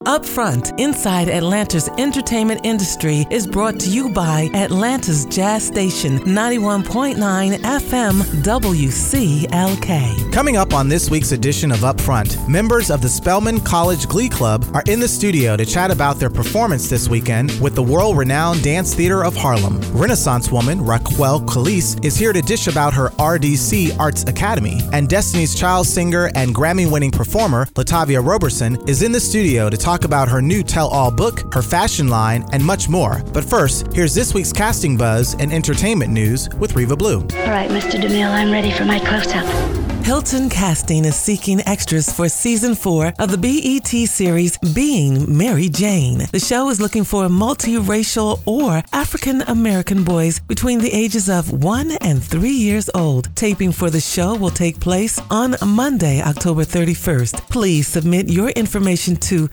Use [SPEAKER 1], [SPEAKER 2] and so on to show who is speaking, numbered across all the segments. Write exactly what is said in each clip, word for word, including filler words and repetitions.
[SPEAKER 1] Up Front, inside Atlanta's entertainment industry, is brought to you by Atlanta's Jazz Station, ninety-one point nine F M W C L K.
[SPEAKER 2] Coming up on this week's edition of Up Front, members of the Spelman College Glee Club are in the studio to chat about their performance this weekend with the world-renowned Dance Theater of Harlem. Renaissance woman Raquel Calise is here to dish about her R D C Arts Academy, and Destiny's Child singer and Grammy-winning performer Latavia Roberson is in the studio to talk about her new tell-all book, her fashion line, and much more. But first, here's this week's casting buzz and entertainment news with Reva Blue.
[SPEAKER 3] All right, Mister DeMille, I'm ready for my close-up.
[SPEAKER 1] Hilton Casting is seeking extras for season four of the B E T series Being Mary Jane. The show is looking for multiracial or African-American boys between the ages of one and three years old. Taping for the show will take place on Monday, October thirty-first. Please submit your information to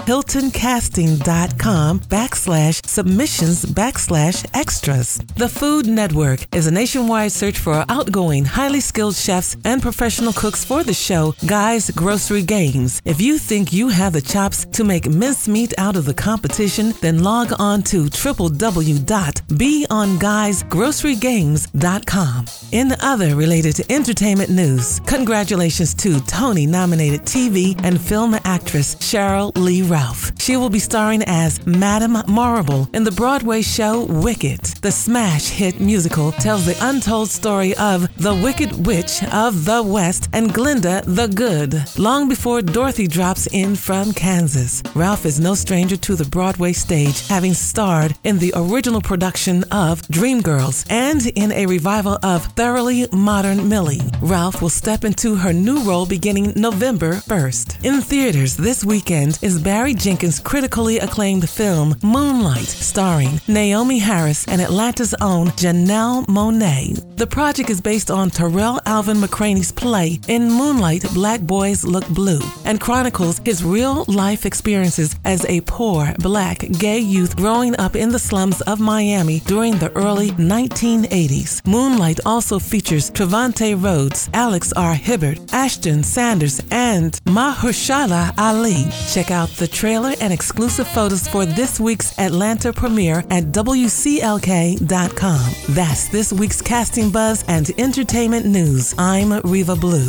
[SPEAKER 1] hiltoncasting.com backslash submissions backslash extras. The Food Network is a nationwide search for outgoing, highly skilled chefs and professional cooks for the show Guy's Grocery Games. If you think you have the chops to make mincemeat out of the competition, then log on to w w w dot be on guys grocery games dot com. In other related to entertainment news, congratulations to Tony-nominated T V and film actress Cheryl Lee Ralph. She will be starring as Madame Marable in the Broadway show Wicked. The smash hit musical tells the untold story of the Wicked Witch of the West and Glinda the Good, long before Dorothy drops in from Kansas. Ralph is no stranger to the Broadway stage, having starred in the original production of Dreamgirls and in a revival of Thoroughly Modern Millie. Ralph will step into her new role beginning November first. In theaters this weekend is Barry Jenkins' critically acclaimed film Moonlight, starring Naomi Harris and Atlanta's own Janelle Monáe. The project is based on Terrell Alvin McCraney's play In Moonlight, Black Boys Look Blue, and chronicles his real-life experiences as a poor, black, gay youth growing up in the slums of Miami during the early nineteen eighties. Moonlight also features Trevante Rhodes, Alex R. Hibbert, Ashton Sanders, and Mahershala Ali. Check out the trailer and exclusive photos for this week's Atlanta premiere at W C L K dot com. That's this week's casting buzz and entertainment news. I'm Reva Blue.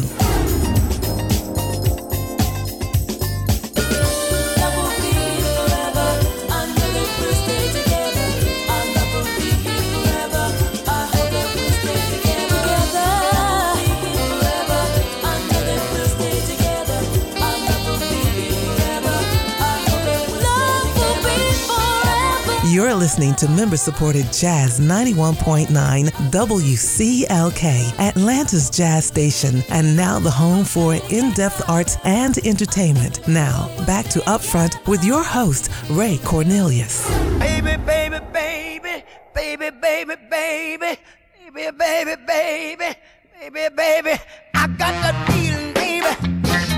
[SPEAKER 1] You're listening to member-supported Jazz ninety-one point nine W C L K, Atlanta's Jazz Station, and now the home for in-depth arts and entertainment. Now, back to Upfront with your host, Ray Cornelius.
[SPEAKER 4] Baby, baby, baby, baby, baby, baby, baby, baby, baby, baby, baby, I got that feeling, baby.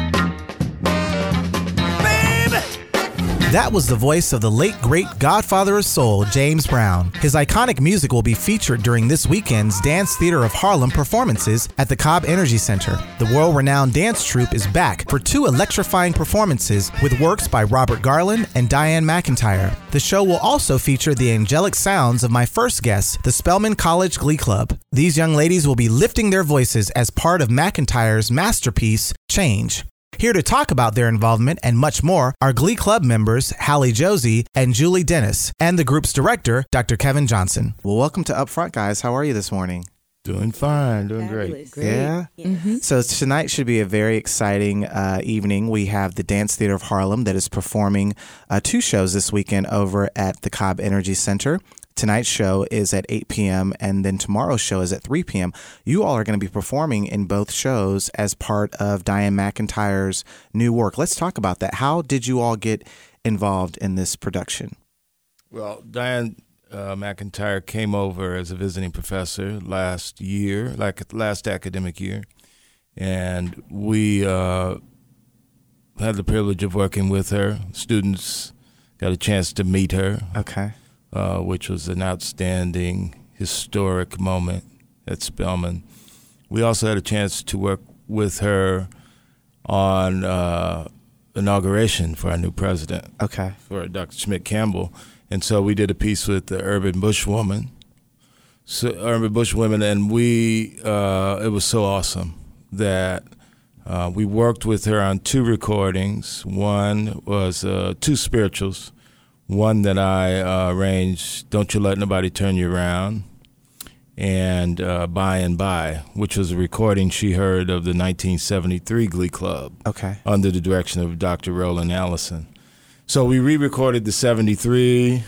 [SPEAKER 2] That was the voice of the late, great godfather of soul, James Brown. His iconic music will be featured during this weekend's Dance Theater of Harlem performances at the Cobb Energy Center. The world-renowned dance troupe is back for two electrifying performances with works by Robert Garland and Diane McIntyre. The show will also feature the angelic sounds of my first guests, the Spelman College Glee Club. These young ladies will be lifting their voices as part of McIntyre's masterpiece, Change. Here to talk about their involvement and much more are Glee Club members Hallie Josie and Julie Dennis, and the group's director, Doctor Kevin Johnson. Well, welcome to Upfront, guys. How are you this morning?
[SPEAKER 5] Doing fine, doing
[SPEAKER 6] Fabulous.
[SPEAKER 5] great.
[SPEAKER 2] Yeah?
[SPEAKER 6] Yeah.
[SPEAKER 2] Mm-hmm. So tonight should be a very exciting uh, evening. We have the Dance Theater of Harlem that is performing uh, two shows this weekend over at the Cobb Energy Center. Tonight's show is at eight p.m. and then tomorrow's show is at three p.m. You all are going to be performing in both shows as part of Diane McIntyre's new work. Let's talk about that. How did you all get involved in this production?
[SPEAKER 5] Well, Diane uh, McIntyre came over as a visiting professor last year, like last academic year, and we uh, had the privilege of working with her. Students got a chance to meet her.
[SPEAKER 2] Okay.
[SPEAKER 5] Uh, which was an outstanding, historic moment at Spelman. We also had a chance to work with her on uh, inauguration for our new president.
[SPEAKER 2] Okay.
[SPEAKER 5] For Doctor Schmidt Campbell. And so we did a piece with the Urban Bushwoman, so Urban Bushwomen, and we, uh, it was so awesome that uh, we worked with her on two recordings. One was uh, two spirituals. One that I uh, arranged, Don't You Let Nobody Turn You Around, and uh, By and By, which was a recording she heard of the nineteen seventy-three Glee Club.
[SPEAKER 2] Okay.
[SPEAKER 5] Under the direction of Doctor Roland Allison. So we re-recorded the seventy-three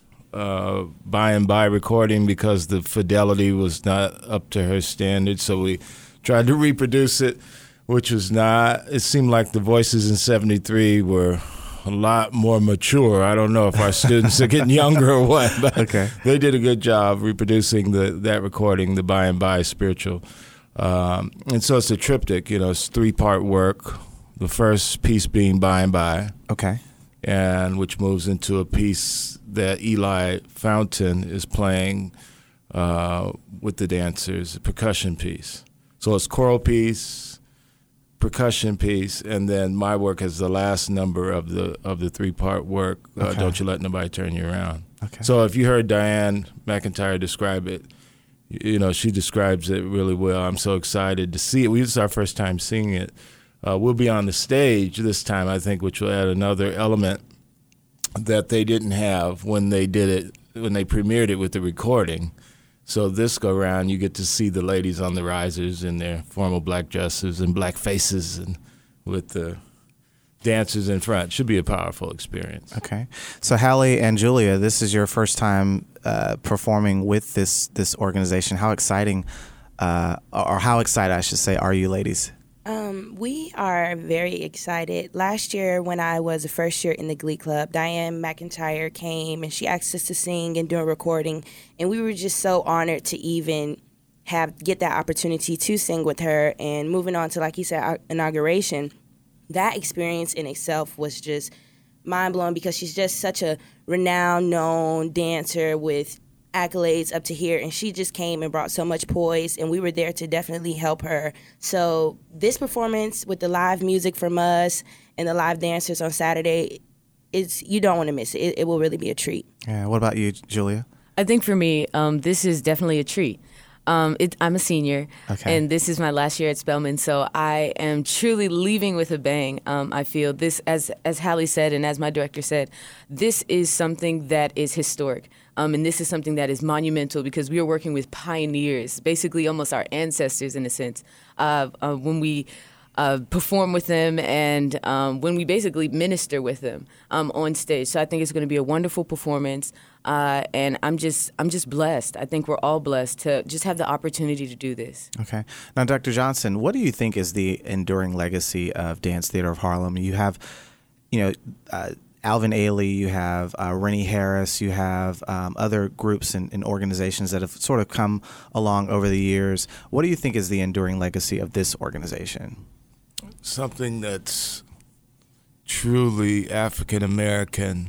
[SPEAKER 5] uh, By and By recording because the fidelity was not up to her standards. So we tried to reproduce it, which was not. It seemed like the voices in seventy-three were a lot more mature. I don't know if our students are getting younger or what, but
[SPEAKER 2] okay.
[SPEAKER 5] They did a good job reproducing the that recording, the By and By spiritual. Um, and so it's a triptych, you know, it's three-part work. The first piece being By and By.
[SPEAKER 2] Okay.
[SPEAKER 5] And which moves into a piece that Eli Fountain is playing uh, with the dancers, a percussion piece. So it's choral piece, percussion piece, and then my work is the last number of the of the three-part work, uh,
[SPEAKER 2] okay.
[SPEAKER 5] Don't You Let Nobody Turn You Around.
[SPEAKER 2] Okay.
[SPEAKER 5] So if you heard Diane McIntyre describe it, you know, she describes it really well. I'm so excited to see it. This is our first time seeing it. Uh, we'll be on the stage this time, I think, which will add another element that they didn't have when they did it, when they premiered it with the recording. So this go round, you get to see the ladies on the risers in their formal black dresses and black faces, and with the dancers in front. Should be a powerful experience.
[SPEAKER 2] Okay. So Hallie and Julia, this is your first time uh, performing with this this organization. How exciting, uh, or how excited, I should say, are you ladies?
[SPEAKER 6] Um, we are very excited. Last year, when I was a first year in the Glee Club, Diane McIntyre came and she asked us to sing and do a recording, and we were just so honored to even have get that opportunity to sing with her. And moving on to, like you said, inauguration, that experience in itself was just mind-blowing because she's just such a renowned, known dancer with accolades up to here, and she just came and brought so much poise, and we were there to definitely help her. So this performance with the live music from us and the live dancers on Saturday, it's you don't want to miss it. it. It will really be a treat.
[SPEAKER 2] Yeah. What about you, Julia?
[SPEAKER 7] I think for me, um, this is definitely a treat. Um, it, I'm a senior,
[SPEAKER 2] okay.
[SPEAKER 7] and this is my last year at Spelman, so I am truly leaving with a bang. Um, I feel this, as as Hallie said, and as my director said, this is something that is historic, um, and this is something that is monumental because we are working with pioneers, basically almost our ancestors in a sense, uh, uh, when we Uh, perform with them and um, when we basically minister with them um, on stage. So I think it's going to be a wonderful performance, uh, and I'm just I'm just blessed. I think we're all blessed to just have the opportunity to do this.
[SPEAKER 2] Okay. Now, Doctor Johnson, what do you think is the enduring legacy of Dance Theater of Harlem? You have, you know, uh, Alvin Ailey, you have uh, Rennie Harris, you have um, other groups and, and organizations that have sort of come along over the years. What do you think is the enduring legacy of this organization?
[SPEAKER 5] Something that's truly African American,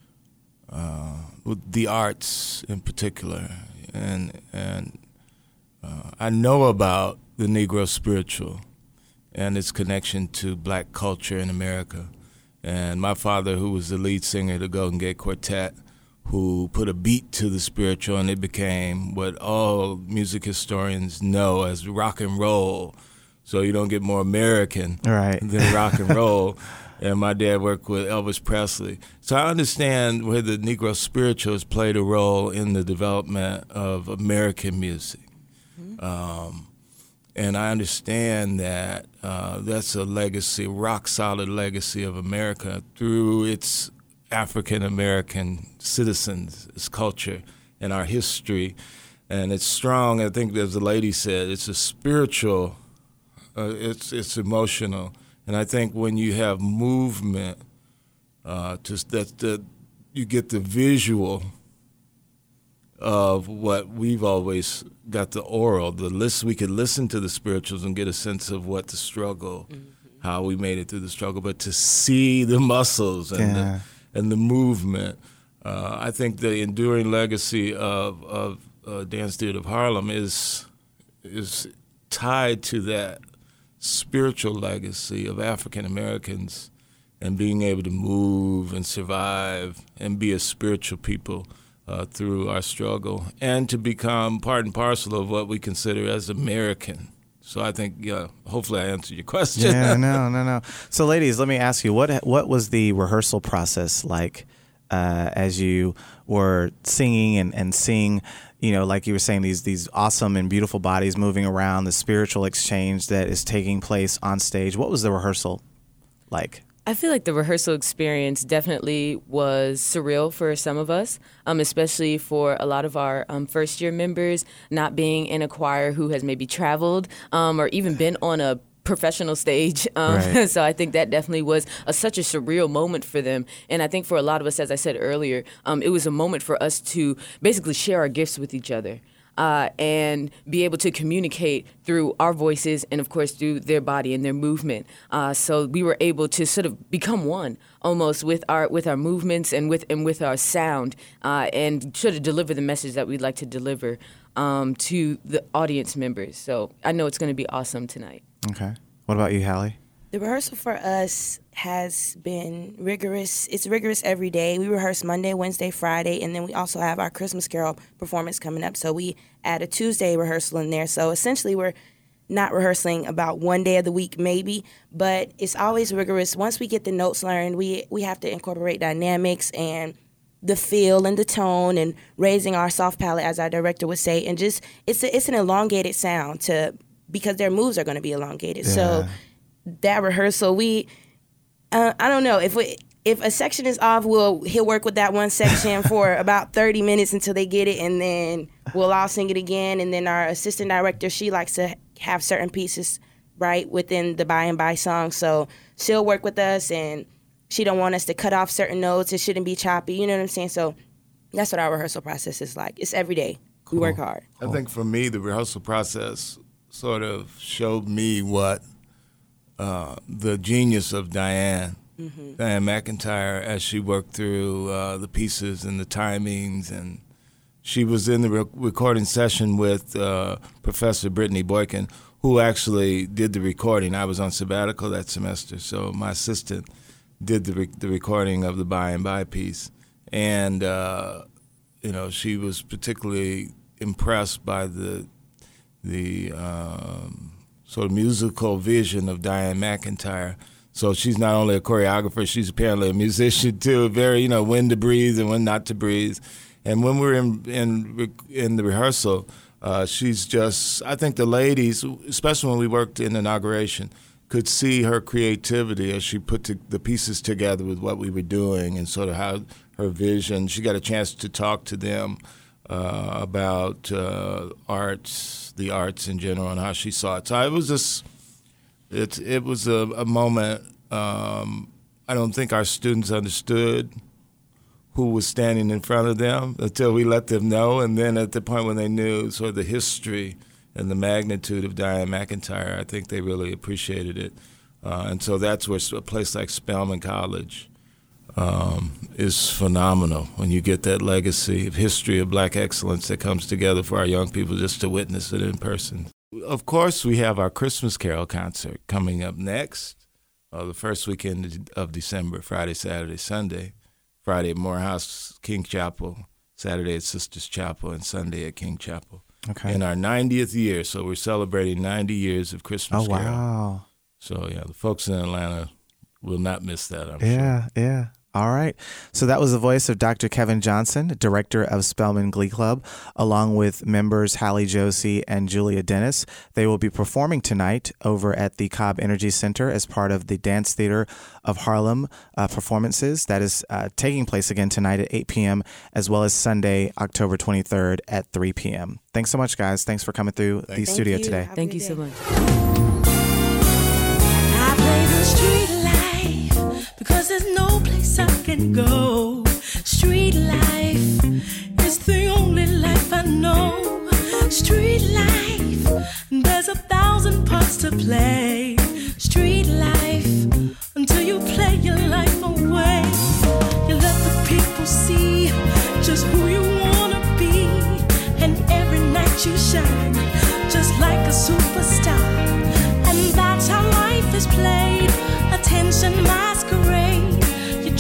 [SPEAKER 5] uh, with the arts in particular, and and uh, I know about the Negro spiritual and its connection to black culture in America. And my father, who was the lead singer of the Golden Gate Quartet, who put a beat to the spiritual, and it became what all music historians know as rock and roll. So you don't get more American
[SPEAKER 2] right.
[SPEAKER 5] than rock and roll. And my dad worked with Elvis Presley. So I understand where the Negro spiritual has played a role in the development of American music. Mm-hmm. Um, and I understand that uh, that's a legacy, rock-solid legacy of America through its African-American citizens, its culture, and our history. And it's strong. I think, as the lady said, it's a spiritual... Uh, it's it's emotional, and I think when you have movement, uh, just that that you get the visual of what we've always got, the oral, the list. We could listen to the spirituals and get a sense of what the struggle, mm-hmm. how we made it through the struggle, but to see the muscles and
[SPEAKER 2] yeah.
[SPEAKER 5] the, and the movement, uh, I think the enduring legacy of of uh, Dance Theater of Harlem is is tied to that spiritual legacy of African Americans and being able to move and survive and be a spiritual people uh, through our struggle, and to become part and parcel of what we consider as American. So I think, yeah, hopefully I answered your question.
[SPEAKER 2] Yeah, no, no, no. So, ladies, let me ask you, what what was the rehearsal process like uh, as you were singing and, and seeing, you know, like you were saying, these these awesome and beautiful bodies moving around, the spiritual exchange that is taking place on stage? What was the rehearsal like?
[SPEAKER 7] I feel like the rehearsal experience definitely was surreal for some of us, um, especially for a lot of our um, first-year members, not being in a choir who has maybe traveled um, or even been on a professional stage. Um,
[SPEAKER 2] right.
[SPEAKER 7] So I think that definitely was a, such a surreal moment for them. And I think for a lot of us, as I said earlier, um, it was a moment for us to basically share our gifts with each other. Uh, and be able to communicate through our voices and, of course, through their body and their movement. Uh, so we were able to sort of become one, almost with our with our movements and with and with our sound, uh, and sort of deliver the message that we'd like to deliver um, to the audience members. So I know it's going to be awesome tonight.
[SPEAKER 2] Okay. What about you, Hallie?
[SPEAKER 6] The rehearsal for us has been rigorous. It's rigorous every day. We rehearse Monday, Wednesday, Friday, and then we also have our Christmas Carol performance coming up. So we add a Tuesday rehearsal in there. So essentially we're not rehearsing about one day of the week maybe, but it's always rigorous. Once we get the notes learned, we, we have to incorporate dynamics and the feel and the tone and raising our soft palate, as our director would say. And just it's a, it's an elongated sound to because their moves are going to be elongated.
[SPEAKER 2] Yeah.
[SPEAKER 6] So that rehearsal, we, uh, I don't know, if we, if a section is off, we'll he'll work with that one section for about thirty minutes until they get it, and then we'll all sing it again. And then our assistant director, she likes to have certain pieces right within the by and by song, so she'll work with us, and she don't want us to cut off certain notes. It shouldn't be choppy, you know what I'm saying? So that's what our rehearsal process is like. It's every day.
[SPEAKER 2] Cool.
[SPEAKER 6] We work hard.
[SPEAKER 5] I think for me, the rehearsal process sort of showed me what Uh, the genius of Diane, mm-hmm. Diane McIntyre, as she worked through uh, the pieces and the timings. And she was in the re- recording session with uh, Professor Brittany Boykin, who actually did the recording. I was on sabbatical that semester, so my assistant did the, re- the recording of the By and By piece. And, uh, you know, she was particularly impressed by the, the um, sort of musical vision of Diane McIntyre. So she's not only a choreographer, she's apparently a musician too, very, you know, when to breathe and when not to breathe. And when we're in in, in the rehearsal, uh, she's just, I think the ladies, especially when we worked in inauguration, could see her creativity as she put to, the pieces together with what we were doing and sort of how her vision, she got a chance to talk to them uh, about uh, arts, the arts in general, and how she saw it. So it was just, it, it was a, a moment, um, I don't think our students understood who was standing in front of them until we let them know. And then at the point when they knew sort of the history and the magnitude of Diane McIntyre, I think they really appreciated it. Uh, and so that's where a place like Spelman College um, is phenomenal, when you get that legacy of history of black excellence that comes together for our young people just to witness it in person. Of course, we have our Christmas Carol concert coming up next, uh, the first weekend of December, Friday, Saturday, Sunday. Friday at Morehouse King Chapel, Saturday at Sisters Chapel, and Sunday at King Chapel.
[SPEAKER 2] Okay.
[SPEAKER 5] In our ninetieth year, so we're celebrating ninety years of Christmas
[SPEAKER 2] Oh,
[SPEAKER 5] Carol.
[SPEAKER 2] wow.
[SPEAKER 5] So, yeah, the folks in Atlanta will not miss that, I'm
[SPEAKER 2] Yeah,
[SPEAKER 5] sure.
[SPEAKER 2] yeah. All right. So that was the voice of Doctor Kevin Johnson, director of Spelman Glee Club, along with members Hallie Josie and Julia Dennis. They will be performing tonight over at the Cobb Energy Center as part of the Dance Theater of Harlem uh, performances. That is uh, taking place again tonight at eight p.m. as well as Sunday, October twenty-third at three p.m. Thanks so much, guys. Thanks for coming through the
[SPEAKER 6] Thank
[SPEAKER 2] studio
[SPEAKER 6] you.
[SPEAKER 2] today.
[SPEAKER 6] Have a
[SPEAKER 7] Thank
[SPEAKER 6] good
[SPEAKER 7] you so
[SPEAKER 6] day.
[SPEAKER 7] much.
[SPEAKER 8] I play the street life because there's no place I can go. Street life is the only life I know. Street life, there's a thousand parts to play. Street life, until you play your life away. You let the people see just who you wanna be, and every night you shine just like a superstar. And that's how life is played. Attention masquerade.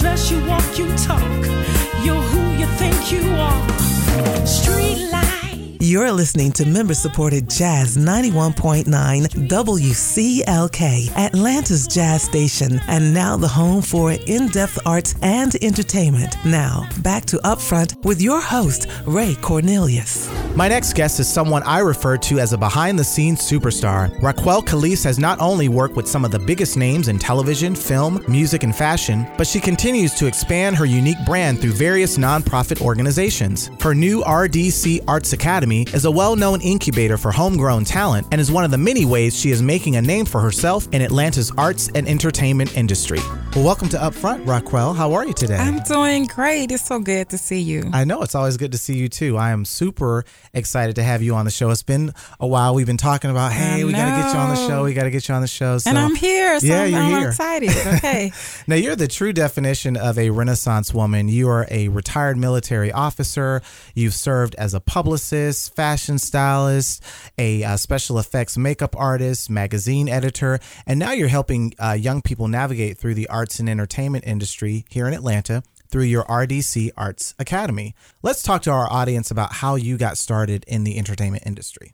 [SPEAKER 8] dress, you walk, you talk. You're who you think you are. Street life.
[SPEAKER 1] You're listening to member-supported Jazz ninety-one point nine W C L K, Atlanta's jazz station, and now the home for in-depth arts and entertainment. Now, back to Upfront with your host, Ray Cornelius.
[SPEAKER 2] My next guest is someone I refer to as a behind-the-scenes superstar. Raquel Calise has not only worked with some of the biggest names in television, film, music, and fashion, but she continues to expand her unique brand through various nonprofit organizations. Her new R D C Arts Academy is a well-known incubator for homegrown talent and is one of the many ways she is making a name for herself in Atlanta's arts and entertainment industry. Well, welcome to Upfront, Raquel. How are you today?
[SPEAKER 9] I'm doing great. It's so good to see you.
[SPEAKER 2] I know. It's always good to see you, too. I am super excited to have you on the show. It's been a while. We've been talking about, hey, we got to get you on the show. We got to get you on the show. So,
[SPEAKER 9] and I'm here. So
[SPEAKER 2] yeah,
[SPEAKER 9] I'm,
[SPEAKER 2] you're
[SPEAKER 9] I'm
[SPEAKER 2] here.
[SPEAKER 9] excited. Okay.
[SPEAKER 2] Now, you're the true definition of a Renaissance woman. You are a retired military officer. You've served as a publicist, fashion stylist, a uh, special effects makeup artist, magazine editor, and now you're helping uh, young people navigate through the arts and entertainment industry here in Atlanta through your R D C Arts Academy. Let's talk to our audience about how you got started in the entertainment industry.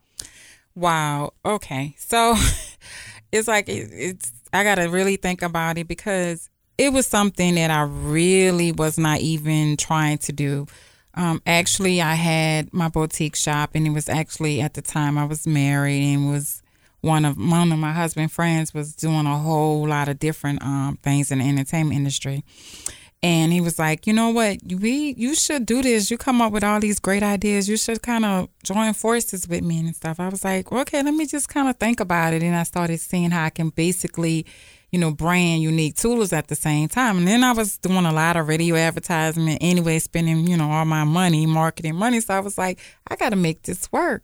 [SPEAKER 9] Wow. Okay. So it's like, it, it's, I got to really think about it because it was something that I really was not even trying to do. Um, actually, I had my boutique shop, and it was actually at the time I was married, and was one of one of my husband's friends was doing a whole lot of different um, things in the entertainment industry. And he was like, you know what, we you should do this. You come up with all these great ideas. You should kind of join forces with me and stuff. I was like, well, okay, let me just kind of think about it. And I started seeing how I can basically, you know, brand unique tools at the same time. And then I was doing a lot of radio advertisement anyway, spending, you know, all my money, marketing money. So I was like, I got to make this work.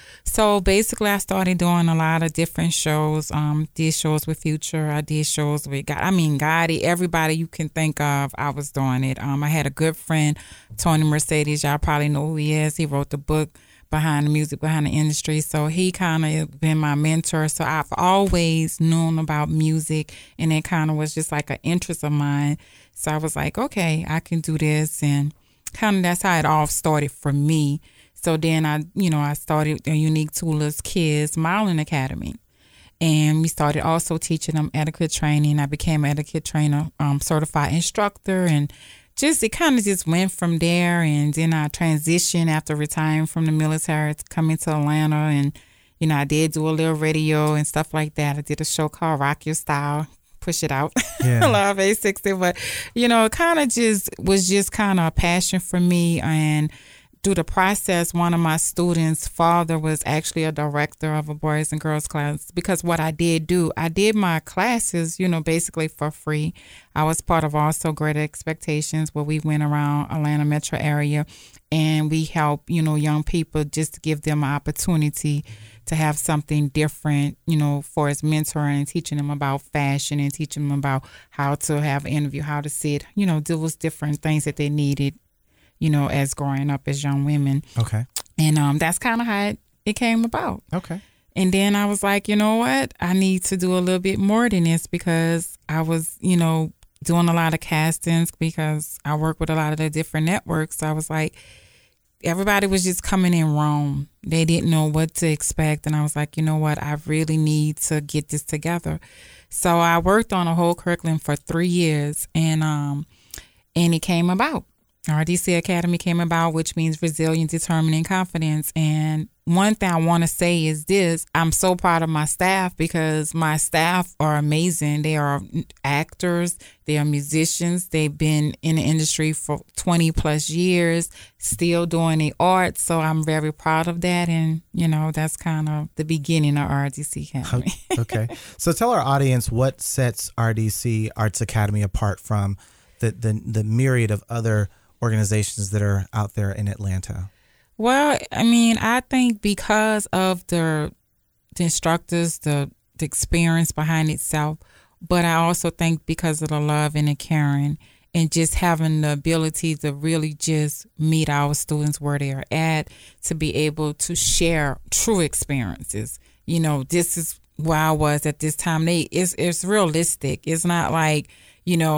[SPEAKER 9] So basically, I started doing a lot of different shows. Um, did shows with Future. I did shows with God. I mean, Gotti. Everybody you can think of, I was doing it. Um, I had a good friend, Tony Mercedes. Y'all probably know who he is. He wrote the book Behind the Music, Behind the Industry. So he kind of been my mentor. So I've always known about music, and it kind of was just like an interest of mine. So I was like, okay, I can do this, and kind of that's how it all started for me. So then I, you know, I started a Unique Toolers Kids Modeling Academy, and we started also teaching them etiquette training. I became an etiquette trainer, um, certified instructor, and just it kind of just went from there. And then I transitioned after retiring from the military to come into Atlanta, and you know, I did do a little radio and stuff like that. I did a show called Rock Your Style. Push it out. Yeah. Love eight sixty, but you know, it kind of just was just kind of a passion for me. And through the process, one of my students' father was actually a director of a boys and girls class, because what I did do, I did my classes, you know, basically for free. I was part of also Greater Expectations, where we went around Atlanta metro area, and we help, you know, young people just to give them an opportunity to have something different, you know, for as mentoring and teaching them about fashion and teaching them about how to have an interview, how to sit, you know, do those different things that they needed, you know, as growing up as young women.
[SPEAKER 2] Okay.
[SPEAKER 9] And um, that's kind of how it, it came about.
[SPEAKER 2] Okay.
[SPEAKER 9] And then I was like, you know what? I need to do a little bit more than this, because I was, you know, doing a lot of castings because I work with a lot of the different networks. So I was like, everybody was just coming in wrong. They didn't know what to expect. And I was like, you know what? I really need to get this together. So I worked on a whole curriculum for three years, and um, and it came about. R D C Academy came about, which means resilient, determined, and confidence. And one thing I want to say is this: I'm so proud of my staff, because my staff are amazing. They are actors, they are musicians. They've been in the industry for twenty plus years, still doing the art. So I'm very proud of that. And, you know, that's kind of the beginning of R D C Academy.
[SPEAKER 2] Okay. So tell our audience what sets R D C Arts Academy apart from the, the, the myriad of other organizations that are out there in Atlanta.
[SPEAKER 9] Well, I mean, I think because of the, the instructors, the, the experience behind itself, but I also think because of the love and the caring, and just having the ability to really just meet our students where they are at, to be able to share true experiences. You know, this is where I was at this time. They, it's, it's realistic. It's not like, you know,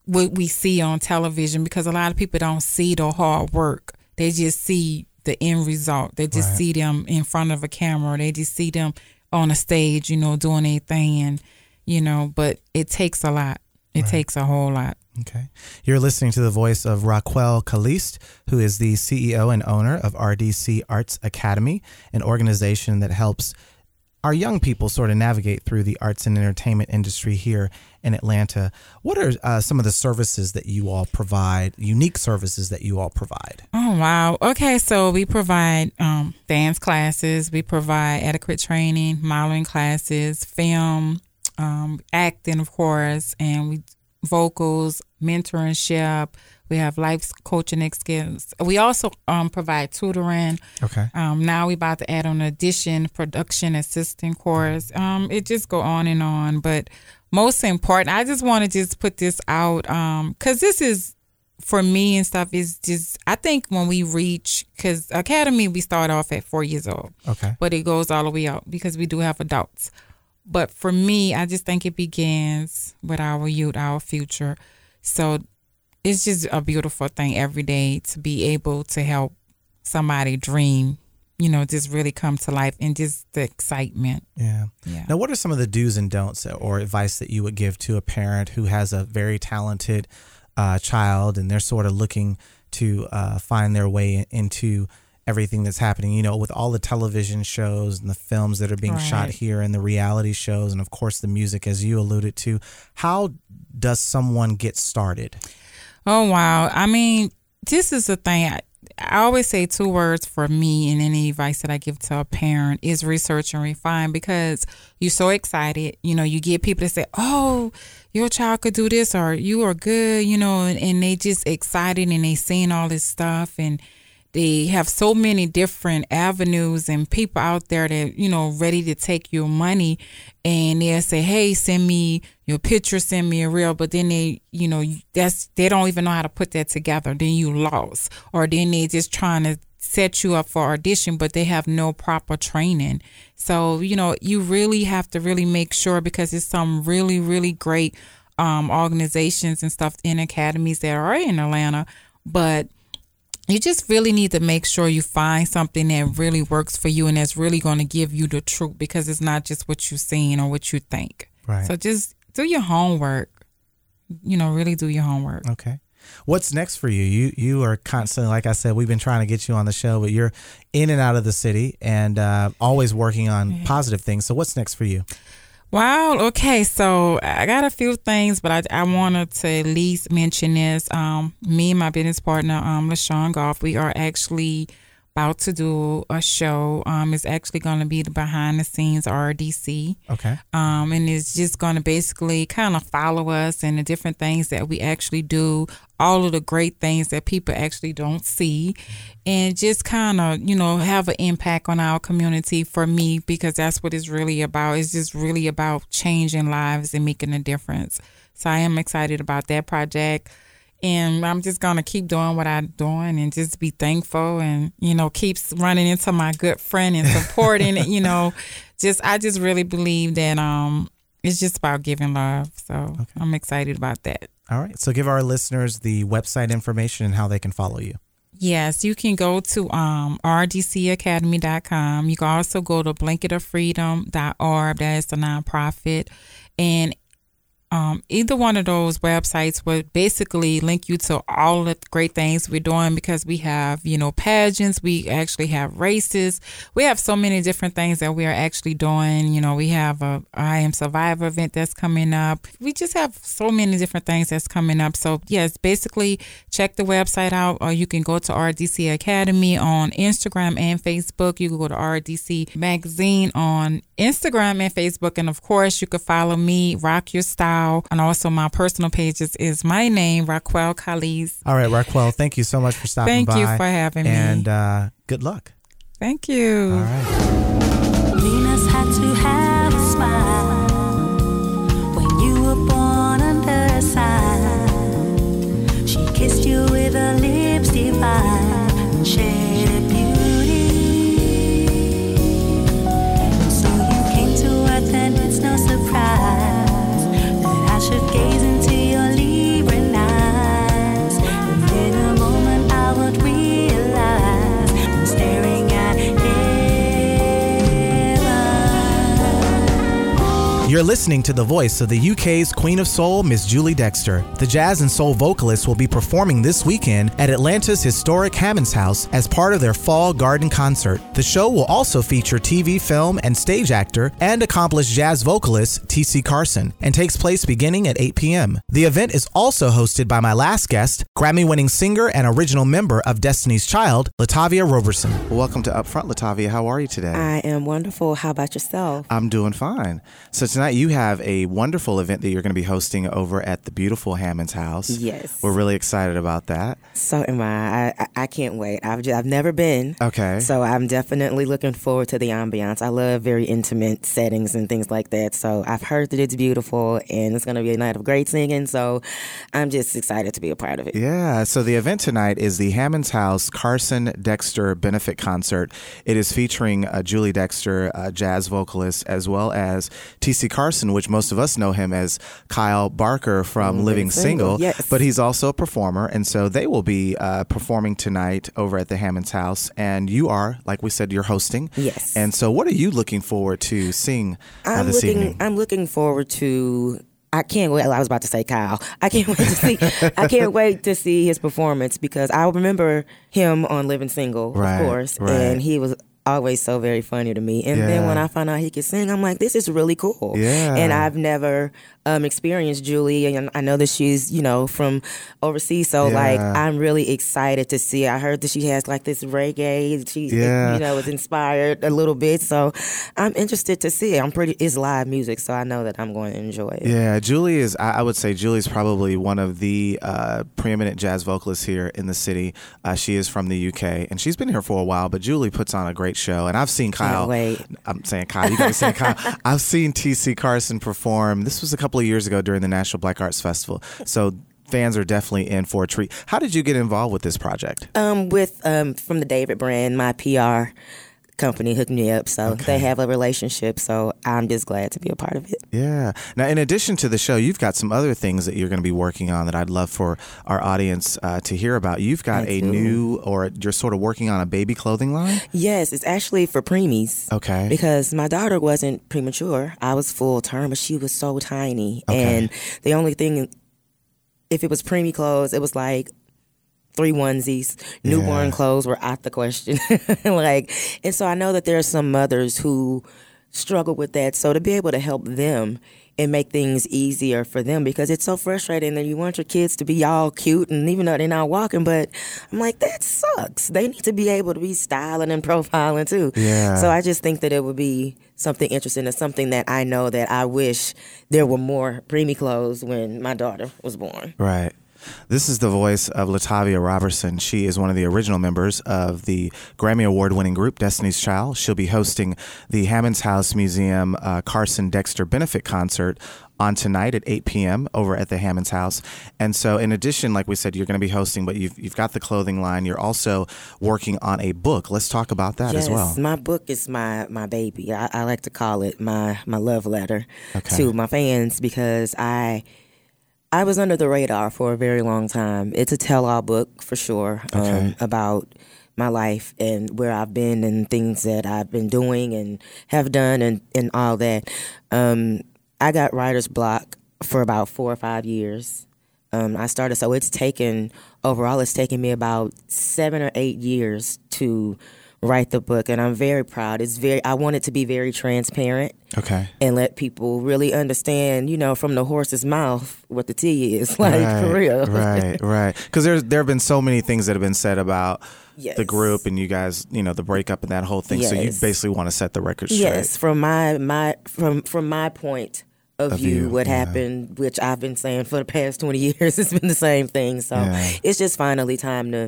[SPEAKER 9] what we see on television, because a lot of people don't see the hard work. They just see the end result. They just
[SPEAKER 2] Right.
[SPEAKER 9] see them in front of a camera. They just see them on a stage, you know, doing their thing. And, you know, but it takes a lot. It
[SPEAKER 2] Right.
[SPEAKER 9] takes a whole lot.
[SPEAKER 2] Okay. You're listening to the voice of Raquel Caliste, who is the C E O and owner of R D C Arts Academy, an organization that helps our young people sort of navigate through the arts and entertainment industry here in Atlanta. What are uh, some of the services that you all provide, unique services that you all provide?
[SPEAKER 9] Oh, wow. Okay, so we provide um, dance classes. We provide adequate training, modeling classes, film, um, acting, of course, and we vocals, mentorship. We have life coaching skills. We also um, provide tutoring.
[SPEAKER 2] Okay.
[SPEAKER 9] Um, now we about to add on an addition production assistant course. Um, it just go on and on. But most important, I just want to just put this out because this is, for me and stuff, is just, I think when we reach, because Academy, we start off at four years old.
[SPEAKER 2] Okay.
[SPEAKER 9] But it goes all the way out because we do have adults. But for me, I just think it begins with our youth, our future. So it's just a beautiful thing every day to be able to help somebody dream, you know, just really come to life, and just the excitement.
[SPEAKER 2] Yeah.
[SPEAKER 9] Yeah.
[SPEAKER 2] Now, what are some of the do's and don'ts or advice that you would give to a parent who has a very talented uh, child and they're sort of looking to uh, find their way into everything that's happening, you know, with all the television shows and the films that are being
[SPEAKER 9] Right.
[SPEAKER 2] shot here and the reality shows and, of course, the music, as you alluded to? How does someone get started?
[SPEAKER 9] Oh, wow. I mean, this is the thing. I, I always say two words for me, and any advice that I give to a parent is research and refine, because you're so excited. You know, you get people to say, oh, your child could do this, or you are good, you know, and, and they just excited and they seeing all this stuff, and they have so many different avenues and people out there that, you know, ready to take your money, and they'll say, hey, send me your picture, send me a reel. But then they, you know, that's, they don't even know how to put that together. Then you lost. Or then they just trying to set you up for audition, but they have no proper training. So, you know, you really have to really make sure, because there's some really, really great um, organizations and stuff in academies that are in Atlanta, but you just really need to make sure you find something that really works for you and that's really going to give you the truth, because it's not just what you're seeing or what you think.
[SPEAKER 2] Right.
[SPEAKER 9] So just do your homework. You know, really do your homework.
[SPEAKER 2] Okay. What's next for you? You you are constantly, like I said, we've been trying to get you on the show, but you're in and out of the city and uh, always working on positive things. So what's next for you?
[SPEAKER 9] Wow. Okay. So I got a few things, but I, I wanted to at least mention this. Um, me and my business partner, um, LaShawn Goff, we are actually about to do a show. Um, it's actually going to be the behind the scenes R D C.
[SPEAKER 2] Okay.
[SPEAKER 9] Um, and it's just going to basically kind of follow us and the different things that we actually do, all of the great things that people actually don't see, and just kind of, you know, have an impact on our community for me, because that's what it's really about. It's just really about changing lives and making a difference. So I am excited about that project. And I'm just going to keep doing what I'm doing and just be thankful, and, you know, keep running into my good friend and supporting it, you know, just, I just really believe that um, it's just about giving love. So okay. I'm excited about that.
[SPEAKER 2] All right. So give our listeners the website information and how they can follow you.
[SPEAKER 9] Yes, you can go to um, r d c academy dot com. You can also go to blanket of freedom dot org. That is the nonprofit. And Um, either one of those websites would basically link you to all the great things we're doing, because we have, you know, pageants, we actually have races, we have so many different things that we are actually doing. You know, we have a I Am Survivor event that's coming up. We just have so many different things that's coming up. So yes, basically check the website out, or you can go to R D C Academy on Instagram and Facebook. You can go to R D C Magazine on Instagram and Facebook. And of course, you can follow me, Rock Your Style. And also my personal pages is my name, Raquel Caliste.
[SPEAKER 2] All right, Raquel, thank you so much for stopping
[SPEAKER 9] Thank
[SPEAKER 2] by.
[SPEAKER 9] Thank you for having me.
[SPEAKER 2] And uh, good luck.
[SPEAKER 9] Thank you.
[SPEAKER 2] All right.
[SPEAKER 8] Venus had to have a smile when you were born under her sign. She kissed you with her lips divine and shaded beauty. So you came to earth, and it's no surprise I should gaze into your Libra night.
[SPEAKER 2] You're listening to the voice of the U K's Queen of Soul, Miss Julie Dexter. The jazz and soul vocalist will be performing this weekend at Atlanta's historic Hammons House as part of their Fall Garden Concert. The show will also feature T V, film, and stage actor and accomplished jazz vocalist T C Carson and takes place beginning at eight p.m. The event is also hosted by my last guest, Grammy-winning singer and original member of Destiny's Child, Latavia Roberson. Welcome to Upfront, Latavia. How are you today?
[SPEAKER 10] I am wonderful. How about yourself?
[SPEAKER 2] I'm doing fine. So tonight you have a wonderful event that you're going to be hosting over at the beautiful Hammons House.
[SPEAKER 10] Yes.
[SPEAKER 2] We're really excited about that.
[SPEAKER 10] So am I. I, I can't wait. I've just, I've never been.
[SPEAKER 2] Okay.
[SPEAKER 10] So I'm definitely looking forward to the ambiance. I love very intimate settings and things like that. So I've heard that it's beautiful and it's going to be a night of great singing. So I'm just excited to be a part of it.
[SPEAKER 2] Yeah. So the event tonight is the Hammons House Carson Dexter Benefit Concert. It is featuring uh, Julie Dexter, a jazz vocalist, as well as T C Carson, which most of us know him as Kyle Barker from
[SPEAKER 10] Mm,
[SPEAKER 2] Living Single,
[SPEAKER 10] Single, yes.
[SPEAKER 2] but he's also a performer, and so they will be uh, performing tonight over at the Hammons House, and you are, like we said, you're hosting.
[SPEAKER 10] Yes.
[SPEAKER 2] And so what are you looking forward to seeing uh,
[SPEAKER 10] I'm
[SPEAKER 2] this
[SPEAKER 10] looking,
[SPEAKER 2] evening?
[SPEAKER 10] I'm looking forward to... I can't wait. I was about to say Kyle. I can't wait to see. I can't wait to see his performance because I remember him on Living Single,
[SPEAKER 2] Right,
[SPEAKER 10] of course,
[SPEAKER 2] right.
[SPEAKER 10] and he was always so very funny to me. And then
[SPEAKER 2] Yeah.
[SPEAKER 10] when I found out he could sing, I'm like, this is really cool.
[SPEAKER 2] Yeah.
[SPEAKER 10] And I've never um, experienced Julie, and I know that she's, you know, from overseas. So,
[SPEAKER 2] Yeah.
[SPEAKER 10] like, I'm really excited to see. I heard that she has, like, this reggae. She,
[SPEAKER 2] Yeah.
[SPEAKER 10] you know, was inspired a little bit. So, I'm interested to see it. I'm pretty, it's live music, so I know that I'm going to enjoy it.
[SPEAKER 2] Yeah, Julie is, I I would say Julie's probably one of the uh, preeminent jazz vocalists here in the city. Uh, she is from the U K, and she's been here for a while, but Julie puts on a great show. And I've seen Kyle.
[SPEAKER 10] wait.
[SPEAKER 2] I'm saying Kyle, you got to say Kyle. I've seen T C Carson perform. This was a couple of years ago during the National Black Arts Festival. So fans are definitely in for a treat. How did you get involved with this project?
[SPEAKER 10] Um, with um, from the David brand, my P R company hooked me up, so
[SPEAKER 2] Okay.
[SPEAKER 10] they have a relationship. So I'm just glad to be a part of it.
[SPEAKER 2] Yeah. Now, in addition to the show, you've got some other things that you're going to be working on that I'd love for our audience uh, to hear about. You've got
[SPEAKER 10] I
[SPEAKER 2] a
[SPEAKER 10] do.
[SPEAKER 2] new, or you're sort of working on a baby clothing line?
[SPEAKER 10] Yes, it's actually for preemies.
[SPEAKER 2] Okay.
[SPEAKER 10] Because my daughter wasn't premature. I was full term, but she was so tiny.
[SPEAKER 2] Okay.
[SPEAKER 10] And the only thing, if it was preemie clothes, it was like three onesies. Newborn
[SPEAKER 2] Yeah.
[SPEAKER 10] clothes were out the question. Like, and so I know that there are some mothers who struggle with that. So to be able to help them and make things easier for them, because it's so frustrating that you want your kids to be all cute and even though they're not walking, but I'm like, that sucks. They need to be able to be styling and profiling too.
[SPEAKER 2] Yeah.
[SPEAKER 10] So I just think that it would be something interesting and something that I know that I wish there were more preemie clothes when my daughter was born.
[SPEAKER 2] Right. This is the voice of Latavia Roberson. She is one of the original members of the Grammy Award-winning group Destiny's Child. She'll be hosting the Hammons House Museum uh, Carson Dexter Benefit Concert on tonight at eight p.m. over at the Hammons House. And so in addition, like we said, you're going to be hosting, but you've, you've got the clothing line. You're also working on a book. Let's talk about that
[SPEAKER 10] yes,
[SPEAKER 2] as well.
[SPEAKER 10] My book is my my baby. I, I like to call it my, my love letter
[SPEAKER 2] Okay.
[SPEAKER 10] to my fans because I... I was under the radar for a very long time. It's a tell-all book for sure um,
[SPEAKER 2] Okay.
[SPEAKER 10] about my life and where I've been and things that I've been doing and have done and, and all that. Um, I got writer's block for about four or five years. Um, I started, so it's taken, overall it's taken me about seven or eight years to write the book, and I'm very proud. It's very, I want it to be very transparent.
[SPEAKER 2] Okay.
[SPEAKER 10] And let people really understand, you know, from the horse's mouth what the tea is, like,
[SPEAKER 2] right,
[SPEAKER 10] for real.
[SPEAKER 2] Right, right. Because there's there have been so many things that have been said about
[SPEAKER 10] Yes.
[SPEAKER 2] the group and you guys, you know, the breakup and that whole thing. So you
[SPEAKER 10] Yes.
[SPEAKER 2] basically want to set the record straight.
[SPEAKER 10] Yes, from my my from from my point of,
[SPEAKER 2] Of
[SPEAKER 10] view,
[SPEAKER 2] view,
[SPEAKER 10] what
[SPEAKER 2] yeah.
[SPEAKER 10] happened, which I've been saying for the past twenty years, it's been the same thing. So
[SPEAKER 2] Yeah.
[SPEAKER 10] it's just finally time to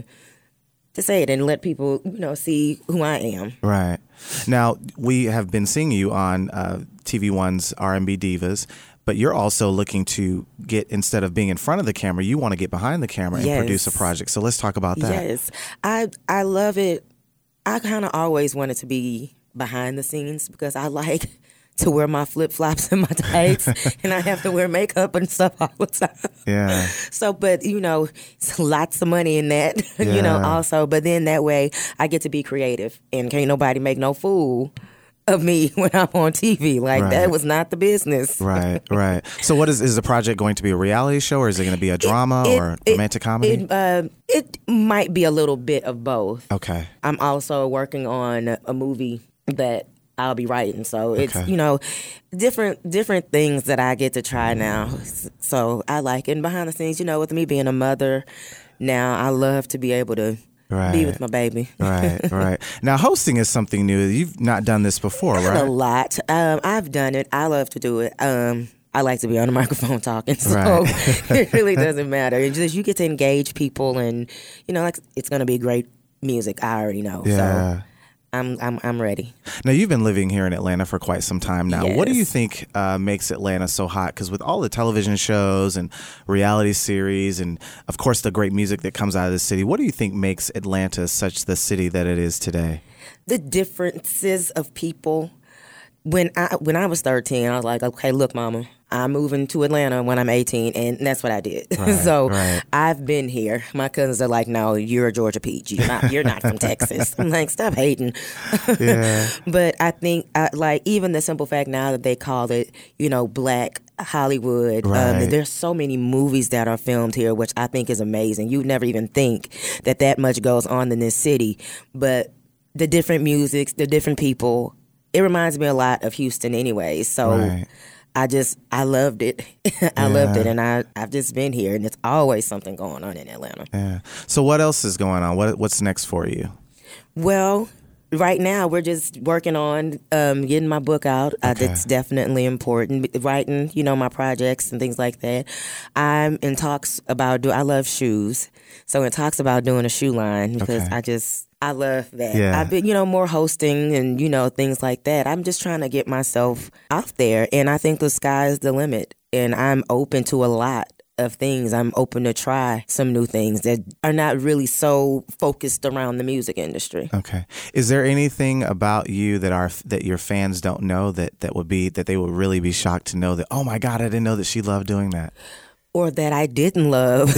[SPEAKER 10] to say it and let people, you know, see who I am.
[SPEAKER 2] Right. Now, we have been seeing you on uh, T V One's R and B Divas, but you're also looking to get, instead of being in front of the camera, you want to get behind the camera and
[SPEAKER 10] Yes.
[SPEAKER 2] produce a project. So let's talk about that.
[SPEAKER 10] Yes, I I love it. I kind of always wanted to be behind the scenes because I like to wear my flip flops and my tights, and I have to wear makeup and stuff all the time.
[SPEAKER 2] Yeah.
[SPEAKER 10] So, but you know, it's lots of money in that, you know,
[SPEAKER 2] Yeah.
[SPEAKER 10] also. But then that way, I get to be creative, and can't nobody make no fool of me when I'm on T V. Like
[SPEAKER 2] Right.
[SPEAKER 10] that was not the business.
[SPEAKER 2] Right, right. So, what is is the project going to be a reality show, or is it going to be a drama
[SPEAKER 10] It-
[SPEAKER 2] or
[SPEAKER 10] it-
[SPEAKER 2] romantic comedy?
[SPEAKER 10] It, uh, it might be a little bit of both.
[SPEAKER 2] Okay.
[SPEAKER 10] I'm also working on a movie that I'll be writing. So it's,
[SPEAKER 2] Okay.
[SPEAKER 10] you know, different different things that I get to try now. So I like it. And behind the scenes, you know, with me being a mother now, I love to be able to
[SPEAKER 2] Right.
[SPEAKER 10] be with my baby.
[SPEAKER 2] Right, right. Now, hosting is something new. You've not done this before,
[SPEAKER 10] Not
[SPEAKER 2] right?
[SPEAKER 10] a lot. Um, I've done it. I love to do it. Um, I like to be on the microphone talking, so
[SPEAKER 2] Right.
[SPEAKER 10] it really doesn't matter. It's just you get to engage people, and you know, like it's going to be great music. I already know.
[SPEAKER 2] Yeah.
[SPEAKER 10] So I'm I'm I'm ready.
[SPEAKER 2] Now, you've been living here in Atlanta for quite some time now. What do you
[SPEAKER 10] Yes.
[SPEAKER 2] think uh, makes Atlanta so hot? Because with all the television shows and reality series and, of course, the great music that comes out of the city, what do you think makes Atlanta such the city that it is today?
[SPEAKER 10] The differences of people. When I when I was thirteen, I was like, okay, look, mama, I'm moving to Atlanta when I'm eighteen, and that's what I did.
[SPEAKER 2] Right,
[SPEAKER 10] so
[SPEAKER 2] right.
[SPEAKER 10] I've been here. My cousins are like, no, you're a Georgia peach. You're not. You're not from Texas. I'm like, stop hating.
[SPEAKER 2] Yeah.
[SPEAKER 10] But I think, I, like, even the simple fact now that they call it, you know, Black Hollywood.
[SPEAKER 2] Right.
[SPEAKER 10] Um, there's so many movies that are filmed here, which I think is amazing. You never even think that that much goes on in this city, but the different musics, the different people. It reminds me a lot of Houston anyway. So
[SPEAKER 2] Right.
[SPEAKER 10] I just, I loved it. I
[SPEAKER 2] Yeah.
[SPEAKER 10] loved it. And I, I've just been here, and it's always something going on in Atlanta.
[SPEAKER 2] Yeah. So, what else is going on? What What's next for you?
[SPEAKER 10] Well, right now we're just working on um, getting my book out. Uh,
[SPEAKER 2] Okay.
[SPEAKER 10] that's definitely important. Writing, you know, my projects and things like that. I'm in talks about do. I love shoes, so in talks about doing a shoe line because
[SPEAKER 2] Okay.
[SPEAKER 10] I just I love that.
[SPEAKER 2] Yeah.
[SPEAKER 10] I've been, you know, more hosting and you know things like that. I'm just trying to get myself out there, and I think the sky is the limit, and I'm open to a lot of things. I'm open to try some new things that are not really so focused around the music industry.
[SPEAKER 2] Okay. Is there anything about you that our that your fans don't know that that would be that they would really be shocked to know that? Oh my God, I didn't know that she loved doing that.
[SPEAKER 10] Or that I didn't love.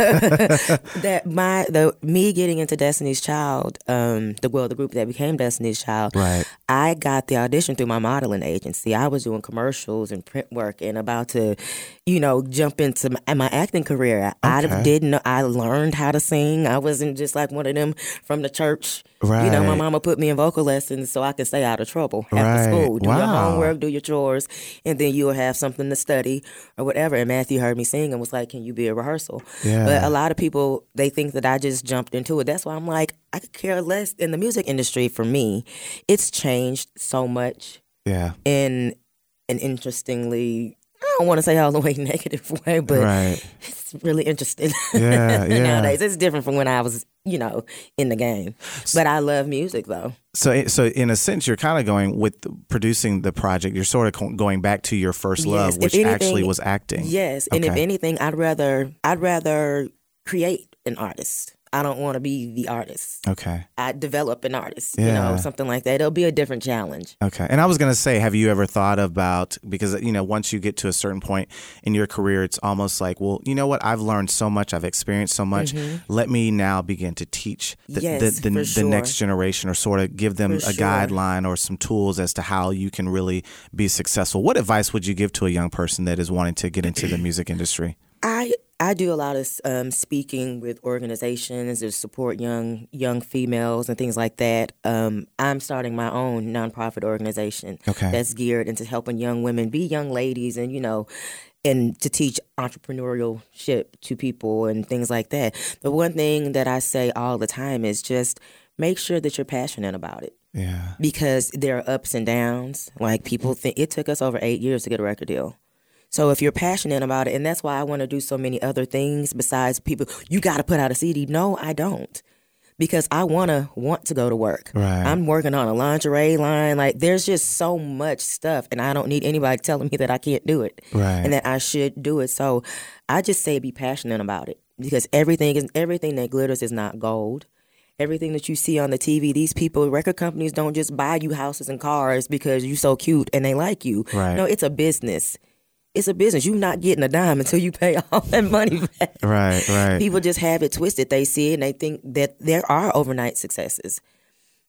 [SPEAKER 10] That my the me getting into Destiny's Child, um, the well, the group that became Destiny's Child.
[SPEAKER 2] Right.
[SPEAKER 10] I got the audition through my modeling agency. I was doing commercials and print work and about to, you know, jump into my, my acting career. I
[SPEAKER 2] Okay.
[SPEAKER 10] didn't know. I learned how to sing. I wasn't just like one of them from the church. You know, my
[SPEAKER 2] Right.
[SPEAKER 10] mama put me in vocal lessons so I could stay out of trouble after
[SPEAKER 2] Right.
[SPEAKER 10] school. Do your
[SPEAKER 2] Wow.
[SPEAKER 10] homework, do your chores, and then you'll have something to study or whatever. And Matthew heard me sing and was like, can you be a rehearsal?
[SPEAKER 2] Yeah.
[SPEAKER 10] But a lot of people, they think that I just jumped into it. That's why I'm like, I could care less. In the music industry, for me, it's changed so much
[SPEAKER 2] Yeah.
[SPEAKER 10] in an interestingly, I don't want to say all the way negative way, but
[SPEAKER 2] Right.
[SPEAKER 10] it's really interesting.
[SPEAKER 2] Yeah, yeah.
[SPEAKER 10] Nowadays, it's different from when I was, you know, in the game. But I love music, though.
[SPEAKER 2] So, so in a sense, you're kind of going with the, producing the project. You're sort of co- going back to your first love,
[SPEAKER 10] Yes, if
[SPEAKER 2] which
[SPEAKER 10] anything-
[SPEAKER 2] actually was acting.
[SPEAKER 10] Yes, and if
[SPEAKER 2] Okay.
[SPEAKER 10] anything, I'd rather I'd rather create an artist. I don't want to be the artist.
[SPEAKER 2] Okay.
[SPEAKER 10] I develop an artist, you
[SPEAKER 2] Yeah.
[SPEAKER 10] know, something like that. It'll be a different challenge.
[SPEAKER 2] Okay. And I was going to say, have you ever thought about, because, you know, once you get to a certain point in your career, it's almost like, well, you know what? I've learned so much. I've experienced so much. Let me now begin to teach the,
[SPEAKER 10] Yes,
[SPEAKER 2] the, the,
[SPEAKER 10] for
[SPEAKER 2] the
[SPEAKER 10] sure.
[SPEAKER 2] next generation, or sort of give them
[SPEAKER 10] For
[SPEAKER 2] a
[SPEAKER 10] sure.
[SPEAKER 2] guideline or some tools as to how you can really be successful. What advice would you give to a young person that is wanting to get into the music industry?
[SPEAKER 10] I I do a lot of um, speaking with organizations to support young young females and things like that. Um, I'm starting my own nonprofit organization
[SPEAKER 2] Okay.
[SPEAKER 10] that's geared into helping young women be young ladies, and you know, and to teach entrepreneurship to people and things like that. The one thing that I say all the time is just make sure that you're passionate about it.
[SPEAKER 2] Yeah.
[SPEAKER 10] Because there are ups and downs. Like people think it took us over eight years to get a record deal. So if you're passionate about it, and that's why I want to do so many other things besides people, you got to put out a C D. No, I don't. Because I want to want to go to work.
[SPEAKER 2] Right.
[SPEAKER 10] I'm working on a lingerie line. Like there's just so much stuff, and I don't need anybody telling me that I can't do it.
[SPEAKER 2] Right.
[SPEAKER 10] And that I should do it. So I just say be passionate about it, because everything is everything that glitters is not gold. Everything that you see on the T V, these people, record companies don't just buy you houses and cars because you're so cute and they like you.
[SPEAKER 2] Right.
[SPEAKER 10] No, it's a business. It's a business. You're not getting a dime until you pay all that money back.
[SPEAKER 2] Right, right.
[SPEAKER 10] People just have it twisted. They see it and they think that there are overnight successes.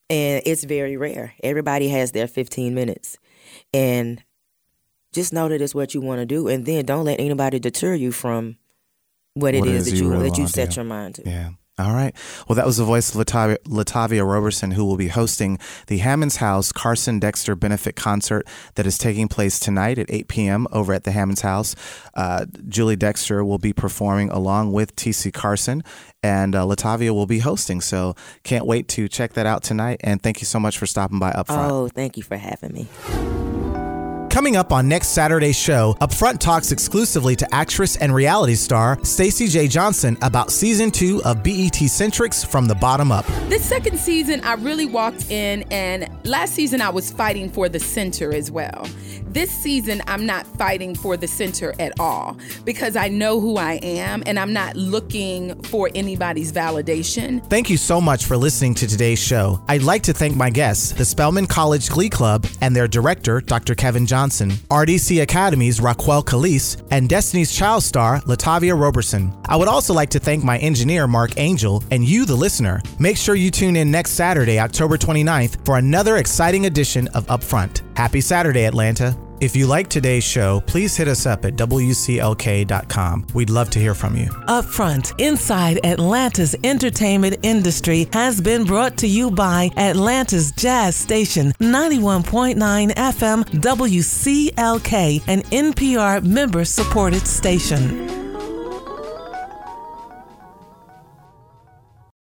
[SPEAKER 10] And it's very rare. Everybody has their fifteen minutes. And just know that it's what you want to do. And then don't let anybody deter you from what it
[SPEAKER 2] What
[SPEAKER 10] is
[SPEAKER 2] it is
[SPEAKER 10] that
[SPEAKER 2] you
[SPEAKER 10] you,
[SPEAKER 2] really
[SPEAKER 10] that you
[SPEAKER 2] wanna
[SPEAKER 10] set
[SPEAKER 2] do.
[SPEAKER 10] your mind to.
[SPEAKER 2] Yeah. All right. Well, that was the voice of Latavia, Latavia Roberson, who will be hosting the Hammons House Carson Dexter benefit concert that is taking place tonight at eight p.m. over at the Hammons House. Uh, Julie Dexter will be performing along with T C Carson, and uh, Latavia will be hosting. So can't wait to check that out tonight. And thank you so much for stopping by Upfront.
[SPEAKER 10] Oh, thank you for having me.
[SPEAKER 2] Coming up on next Saturday's show, Upfront talks exclusively to actress and reality star Stacey J. Johnson about season two of B E T Centrics From the Bottom Up.
[SPEAKER 11] This second season, I really walked in, and last season I was fighting for the center as well. This season, I'm not fighting for the center at all because I know who I am and I'm not looking for anybody's validation.
[SPEAKER 2] Thank you so much for listening to today's show. I'd like to thank my guests, the Spelman College Glee Club and their director, Doctor Kevin Johnson, R D C Academy's Raquel Calise, and Destiny's Child star, Latavia Roberson. I would also like to thank my engineer, Mark Angel, and you, the listener. Make sure you tune in next Saturday, October twenty-ninth, for another exciting edition of Upfront. Happy Saturday, Atlanta. If you like today's show, please hit us up at W C L K dot com. We'd love to hear from you.
[SPEAKER 1] Upfront, inside Atlanta's entertainment industry, has been brought to you by Atlanta's Jazz Station, ninety-one point nine F M W C L K, an N P R member-supported station.